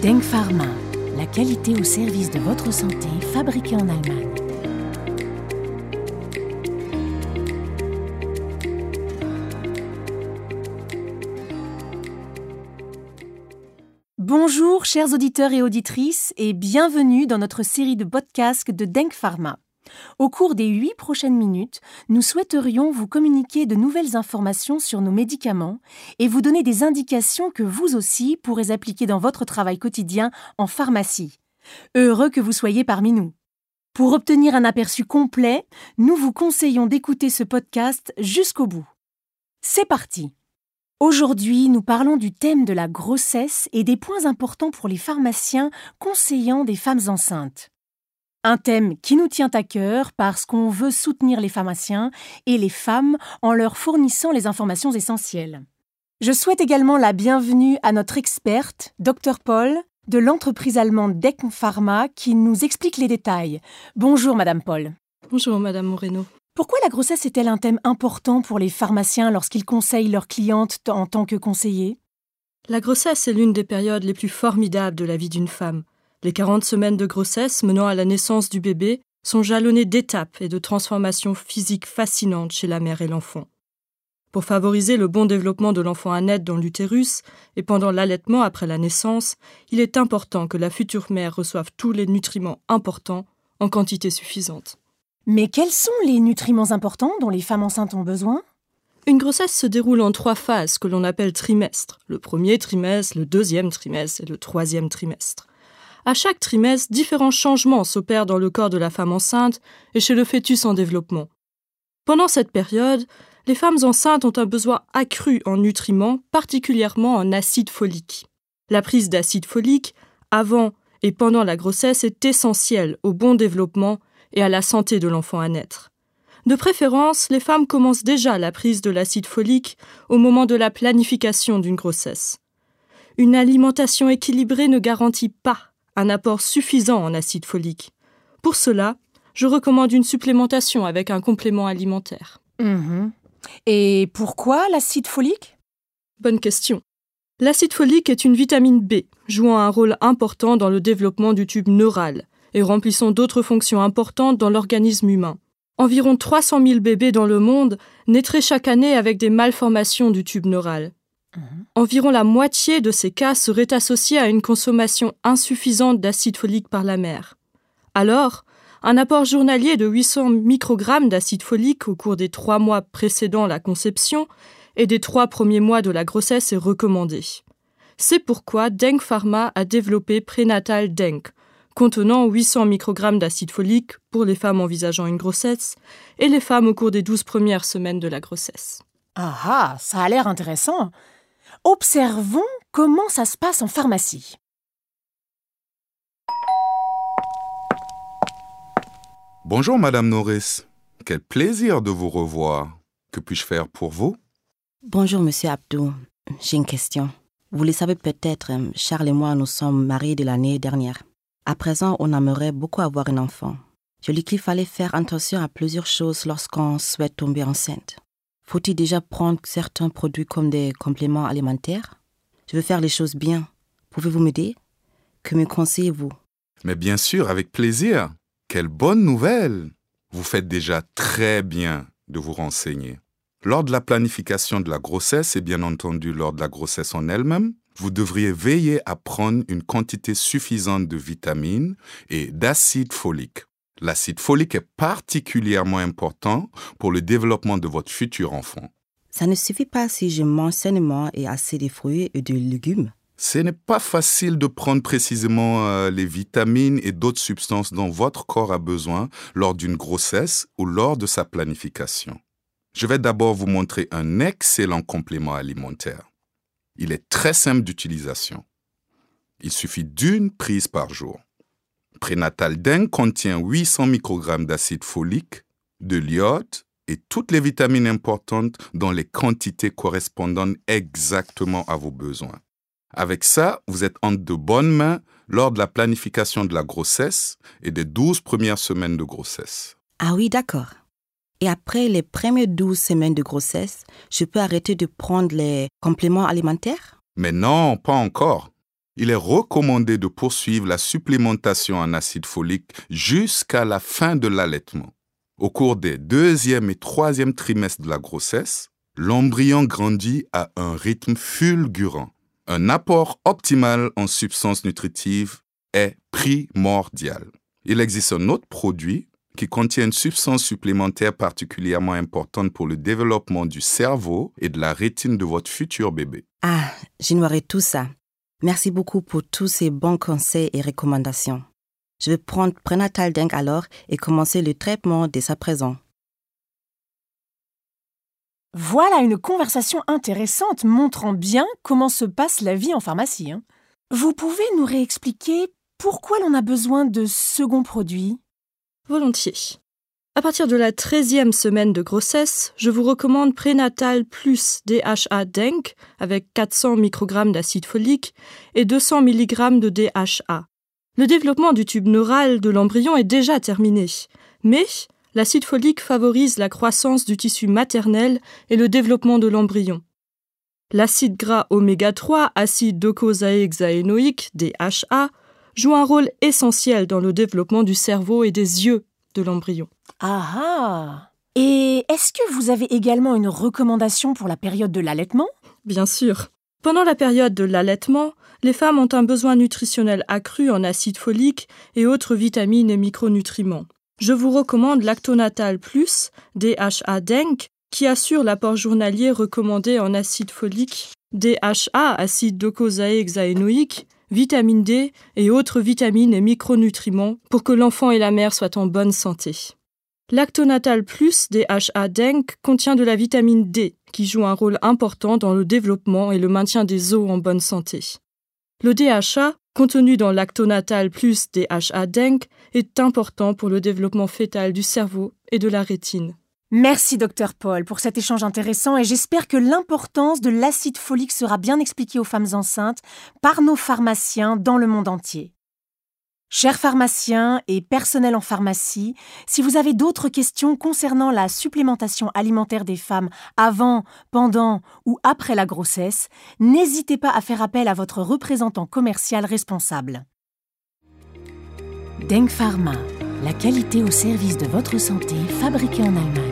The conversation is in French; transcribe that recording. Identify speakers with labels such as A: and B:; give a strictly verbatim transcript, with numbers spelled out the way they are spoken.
A: Denk Pharma, la qualité au service de votre santé, fabriquée en Allemagne. Bonjour chers auditeurs et auditrices et bienvenue dans notre série de podcasts de Denk Pharma. Au cours des huit prochaines minutes, nous souhaiterions vous communiquer de nouvelles informations sur nos médicaments et vous donner des indications que vous aussi pourrez appliquer dans votre travail quotidien en pharmacie. Heureux que vous soyez parmi nous. Pour obtenir un aperçu complet, nous vous conseillons d'écouter ce podcast jusqu'au bout. C'est parti! Aujourd'hui, nous parlons du thème de la grossesse et des points importants pour les pharmaciens conseillant des femmes enceintes. Un thème qui nous tient à cœur parce qu'on veut soutenir les pharmaciens et les femmes en leur fournissant les informations essentielles. Je souhaite également la bienvenue à notre experte, docteur Paul, de l'entreprise allemande Denk Pharma, qui nous explique les détails. Bonjour Madame Paul.
B: Bonjour Madame Moreno.
A: Pourquoi la grossesse est-elle un thème important pour les pharmaciens lorsqu'ils conseillent leurs clientes en tant que conseillers ?
B: La grossesse est l'une des périodes les plus formidables de la vie d'une femme. Les quarante semaines de grossesse menant à la naissance du bébé sont jalonnées d'étapes et de transformations physiques fascinantes chez la mère et l'enfant. Pour favoriser le bon développement de l'enfant à naître dans l'utérus et pendant l'allaitement après la naissance, il est important que la future mère reçoive tous les nutriments importants en quantité suffisante.
A: Mais quels sont les nutriments importants dont les femmes enceintes ont besoin ?
B: Une grossesse se déroule en trois phases que l'on appelle trimestres. Le premier trimestre, le deuxième trimestre et le troisième trimestre. À chaque trimestre, différents changements s'opèrent dans le corps de la femme enceinte et chez le fœtus en développement. Pendant cette période, les femmes enceintes ont un besoin accru en nutriments, particulièrement en acide folique. La prise d'acide folique, avant et pendant la grossesse, est essentielle au bon développement et à la santé de l'enfant à naître. De préférence, les femmes commencent déjà la prise de l'acide folique au moment de la planification d'une grossesse. Une alimentation équilibrée ne garantit pas un apport suffisant en acide folique. Pour cela, je recommande une supplémentation avec un complément alimentaire.
A: Mmh. Et pourquoi l'acide folique ?
B: Bonne question. L'acide folique est une vitamine B, jouant un rôle important dans le développement du tube neural et remplissant d'autres fonctions importantes dans l'organisme humain. Environ trois cent mille bébés dans le monde naîtraient chaque année avec des malformations du tube neural. Mmh. Environ la moitié de ces cas seraient associés à une consommation insuffisante d'acide folique par la mère. Alors, un apport journalier de huit cents microgrammes d'acide folique au cours des trois mois précédant la conception et des trois premiers mois de la grossesse est recommandé. C'est pourquoi Denk Pharma a développé Prénatal Denk, contenant huit cents microgrammes d'acide folique pour les femmes envisageant une grossesse et les femmes au cours des douze premières semaines de la grossesse.
A: Ah ah, ça a l'air intéressant. Observons comment ça se passe en pharmacie.
C: Bonjour Madame Norris, quel plaisir de vous revoir. Que puis-je faire pour vous ?
D: Bonjour Monsieur Abdou, j'ai une question. Vous le savez peut-être, Charles et moi nous sommes mariés de l'année dernière. À présent, on aimerait beaucoup avoir un enfant. Je dis qu'il fallait faire attention à plusieurs choses lorsqu'on souhaite tomber enceinte. Faut-il déjà prendre certains produits comme des compléments alimentaires ? Je veux faire les choses bien. Pouvez-vous m'aider ? Que me conseillez-vous ?
C: Mais bien sûr, avec plaisir. Quelle bonne nouvelle ! Vous faites déjà très bien de vous renseigner. Lors de la planification de la grossesse et bien entendu lors de la grossesse en elle-même, vous devriez veiller à prendre une quantité suffisante de vitamines et d'acide folique. L'acide folique est particulièrement important pour le développement de votre futur enfant.
D: Ça ne suffit pas si je mange sainement et assez de fruits et de légumes.
C: Ce n'est pas facile de prendre précisément euh, les vitamines et d'autres substances dont votre corps a besoin lors d'une grossesse ou lors de sa planification. Je vais d'abord vous montrer un excellent complément alimentaire. Il est très simple d'utilisation. Il suffit d'une prise par jour. Prénatal Denk contient huit cents microgrammes d'acide folique, de l'iode et toutes les vitamines importantes dans les quantités correspondant exactement à vos besoins. Avec ça, vous êtes en de bonnes mains lors de la planification de la grossesse et des douze premières semaines de grossesse.
D: Ah oui, d'accord. Et après les premières douze semaines de grossesse, je peux arrêter de prendre les compléments alimentaires ?
C: Mais non, pas encore. Il est recommandé de poursuivre la supplémentation en acide folique jusqu'à la fin de l'allaitement. Au cours des deuxième et troisième trimestres de la grossesse, l'embryon grandit à un rythme fulgurant. Un apport optimal en substances nutritives est primordial. Il existe un autre produit qui contient une substance supplémentaire particulièrement importante pour le développement du cerveau et de la rétine de votre futur bébé.
D: Ah, j'ignorais tout ça. Merci beaucoup pour tous ces bons conseils et recommandations. Je vais prendre Prénatal Denk alors et commencer le traitement dès à présent.
A: Voilà une conversation intéressante montrant bien comment se passe la vie en pharmacie. Hein. Vous pouvez nous réexpliquer pourquoi l'on a besoin de second produit ?
B: Volontiers. À partir de la treizième semaine de grossesse, je vous recommande Prénatal plus D H A Denk avec quatre cents microgrammes d'acide folique et deux cents milligrammes de D H A. Le développement du tube neural de l'embryon est déjà terminé, mais l'acide folique favorise la croissance du tissu maternel et le développement de l'embryon. L'acide gras oméga trois, acide docosahexaénoïque, D H A, joue un rôle essentiel dans le développement du cerveau et des yeux de l'embryon.
A: Ah ah ! Et est-ce que vous avez également une recommandation pour la période de l'allaitement ?
B: Bien sûr. Pendant la période de l'allaitement, les femmes ont un besoin nutritionnel accru en acide folique et autres vitamines et micronutriments. Je vous recommande Lactonatal plus, D H A Denk, qui assure l'apport journalier recommandé en acide folique, D H A, acide docosahexaénoïque, vitamine D et autres vitamines et micronutriments pour que l'enfant et la mère soient en bonne santé. Lactonatal plus, D H A Denk, contient de la vitamine D, qui joue un rôle important dans le développement et le maintien des os en bonne santé. Le D H A, contenu dans Lactonatal plus D H A Denk, est important pour le développement fœtal du cerveau et de la rétine.
A: Merci docteur Paul pour cet échange intéressant et j'espère que l'importance de l'acide folique sera bien expliquée aux femmes enceintes par nos pharmaciens dans le monde entier. Chers pharmaciens et personnels en pharmacie, si vous avez d'autres questions concernant la supplémentation alimentaire des femmes avant, pendant ou après la grossesse, n'hésitez pas à faire appel à votre représentant commercial responsable. Denk Pharma, la qualité au service de votre santé, fabriquée en Allemagne.